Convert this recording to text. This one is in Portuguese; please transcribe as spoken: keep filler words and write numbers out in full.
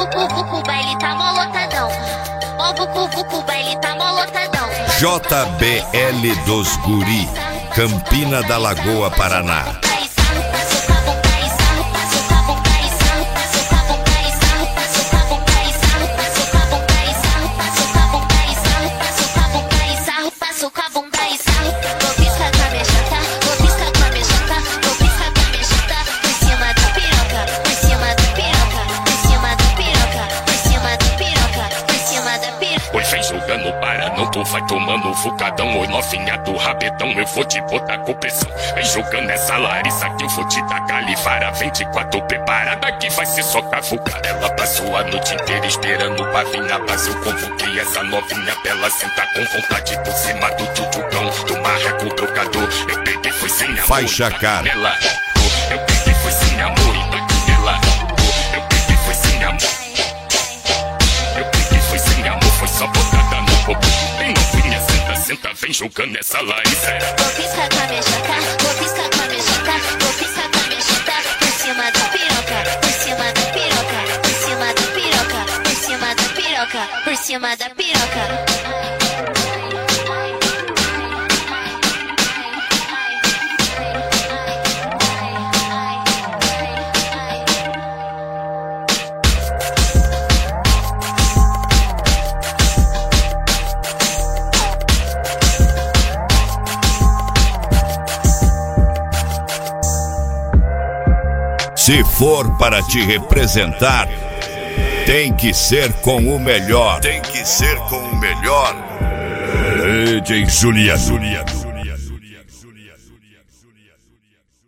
vucu, vucu, o baile tá molotadão. Ó, vucu, vucu, o baile tá molotadão. J B L dos Guri, Campina da Lagoa, Paraná. Jogando para não, tu vai tomando fucadão. Oi, novinha do rabetão, eu vou te botar com pressão. Vem jogando essa Larissa que eu vou te tacar ali. Vara vinte e quatro preparada que vai ser só cavucar. Ela passou a noite inteira esperando pra vir na base. Eu convoquei essa novinha pra ela sentar com vontade por cima do tutucão. Do marreco trocador, eu peguei foi sem amor. Faixa cara. Ela, eu peguei foi sem amor. E ela, eu peguei foi sem amor. Eu peguei foi sem amor, foi só botar. Vem novinha, senta, senta, vem jogando essa Larissa. Vou piscar com a minha chata, vou piscar com a minha chata, vou piscar com a minha chata, por cima da piroca, por cima da piroca, por cima da piroca, por cima da piroca, por cima da piroca. Se for para te representar, tem que ser com o melhor. Tem que ser com o melhor. D J Juliano.